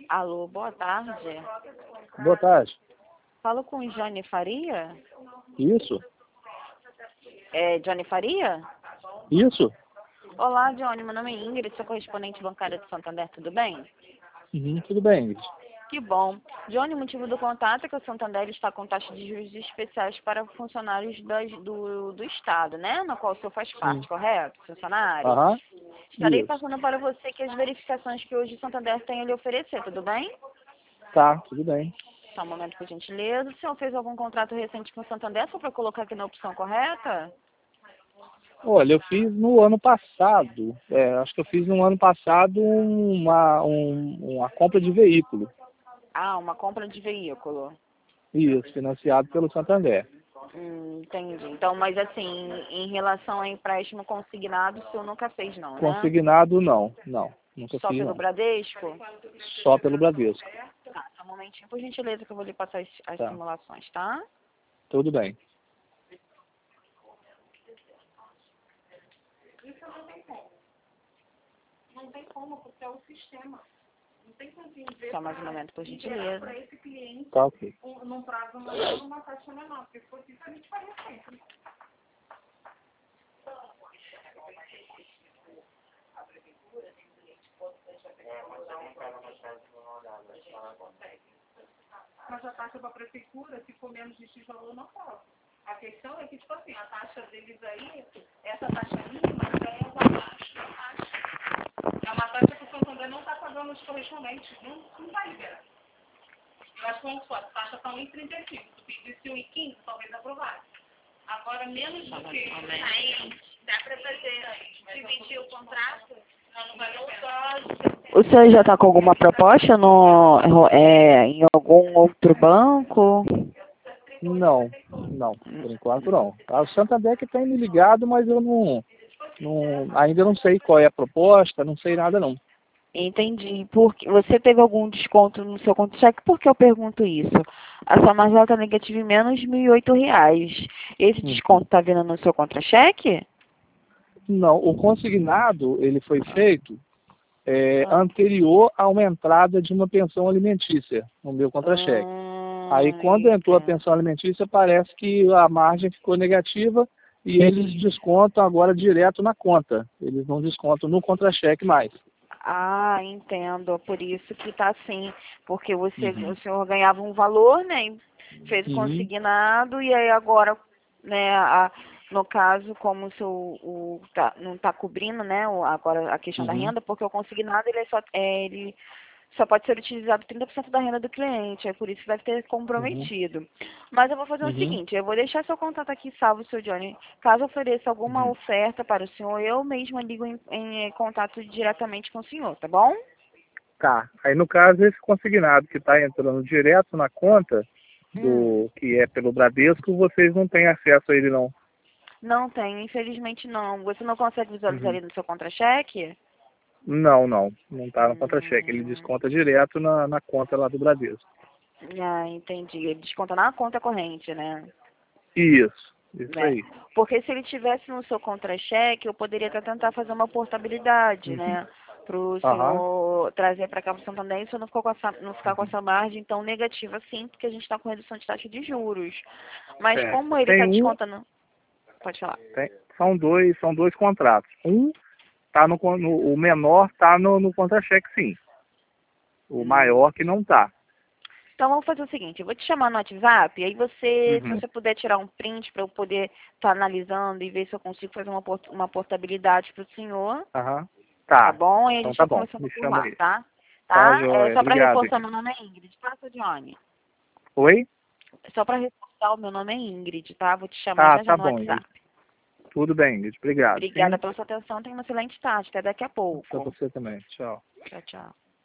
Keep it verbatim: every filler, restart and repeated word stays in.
Alô, boa tarde. Boa tarde. Falo com o Johnny Faria? Isso? É Johnny Faria? Isso? Olá, Johnny. Meu nome é Ingrid, sou correspondente bancária do Santander, tudo bem? Uhum, tudo bem, Ingrid. Que bom. Johnny, o motivo do contato é que o Santander está com taxa de juros especiais para funcionários das, do, do Estado, né? Na qual o senhor faz parte, Sim. correto? Funcionário? Aham. Estarei Isso. passando para você que as verificações que hoje o Santander tem a lhe oferecer, tudo bem? Tá, tudo bem. Só um momento, por gentileza. O senhor fez algum contrato recente com o Santander, só para colocar aqui na opção correta? Olha, eu fiz no ano passado, é, acho que eu fiz no ano passado uma, um, uma compra de veículo. Ah, uma compra de veículo. Isso, financiado pelo Santander. Hum, entendi. Então, mas assim, em relação a empréstimo consignado, o senhor nunca fez não, né? Consignado, não. Não, nunca Só fiz, pelo não. Bradesco? Só pelo Bradesco. Tá, só um momentinho, por gentileza, que eu vou lhe passar as, as Tá, simulações, tá? tudo bem. Não tem como, porque é o sistema. Não tem como ver. Só mais um momento, por gentileza. Para esse cliente, Tá ok. um, num prazo maior, uma taxa menor, porque se fosse isso, a gente faria sempre. Mas a taxa para a prefeitura, se for menos de X valor, não posso. A questão é que, tipo assim, a taxa deles aí, essa taxa mínima, já é uma taxa, taxa. É uma taxa que o Santander não está pagando os correspondentes. Não, não vai liberar. Eu acho que vamos supor, a taxa está um vírgula trinta e cinco. Se pedisse um vírgula quinze, talvez aprovasse. Agora, menos do que... Aí, dá para fazer, dividir o contrato? Não, não vai dar. O senhor já está com alguma proposta no, é, em algum outro banco? Não, não, por enquanto não. O Santander que tem me ligado, mas eu não, não, ainda não sei qual é a proposta, não sei nada não. Entendi. Porque você teve algum desconto no seu contra-cheque? Por que eu pergunto isso? A sua margem está negativa em menos de mil e oito reais. Esse Uhum. desconto está vindo no seu contra-cheque? Não, o consignado, ele foi feito é, Ah. anterior a uma entrada de uma pensão alimentícia no meu contra-cheque. Ah, Aí, quando entrou a entendo. pensão alimentícia, parece que a margem ficou negativa e eles descontam agora direto na conta. Eles não descontam no contra-cheque mais. Ah, entendo. Por isso que está assim. Porque você, Uhum. o senhor ganhava um valor, né? Fez o Uhum. consignado e aí agora, né, a, no caso, como o seu o, tá, não está cobrindo, né, o, agora a questão da Uhum. renda, porque o consignado ele é só, é, ele só pode ser utilizado trinta por cento da renda do cliente, é por isso que deve ter Uhum. comprometido. Mas eu vou fazer o Uhum. seguinte, eu vou deixar seu contato aqui salvo, seu Johnny. Caso ofereça alguma Uhum. oferta para o senhor, eu mesma ligo em, em eh, contato diretamente com o senhor, tá bom? Tá. Aí, no caso, esse consignado que está entrando direto na conta, Hum, do que é pelo Bradesco, vocês não têm acesso a ele, não. não tem, infelizmente não. Você não consegue visualizar Uhum. ele no seu contra-cheque? Não, não. Não está no contra-cheque. Ele Hum, desconta direto na, na conta lá do Bradesco. ah, entendi. Ele desconta na conta corrente, né? Isso. Isso Né? aí. Porque se ele tivesse no seu contra-cheque, eu poderia até tentar fazer uma portabilidade, Uhum. né? Para o Aham. senhor trazer para cá para o Santander e o senhor não, ficou com essa, não ficar com essa margem tão negativa assim, porque a gente está com redução de taxa de juros. Mas É. como ele Tem está um, descontando... Pode falar. tem, são dois, são dois contratos. Um tá no, con- no o menor tá no, no contra-cheque, sim. O Hum. maior que não tá. Então vamos fazer o seguinte, eu vou te chamar no WhatsApp, e aí você, se Uhum. você puder tirar um print para eu poder estar analisando e ver se eu consigo fazer uma, port- uma portabilidade para o senhor, Aham. tá Tá. bom? E a Então gente tá vai bom. conversando Me por chama lá, aí. tá? Tá, Tá? É joia. só para Obrigado, reforçar, Ingrid. meu nome é Ingrid, tá, seu Johnny? Oi? Só para reforçar, o meu nome é Ingrid, tá? Vou te chamar Ah, já já tá no bom, Ingrid. WhatsApp. Tudo bem, Ingrid. Obrigado, Obrigada sim? pela sua atenção, tenha uma excelente tarde, até daqui a Pra pouco. você também. Tchau. Tchau, tchau.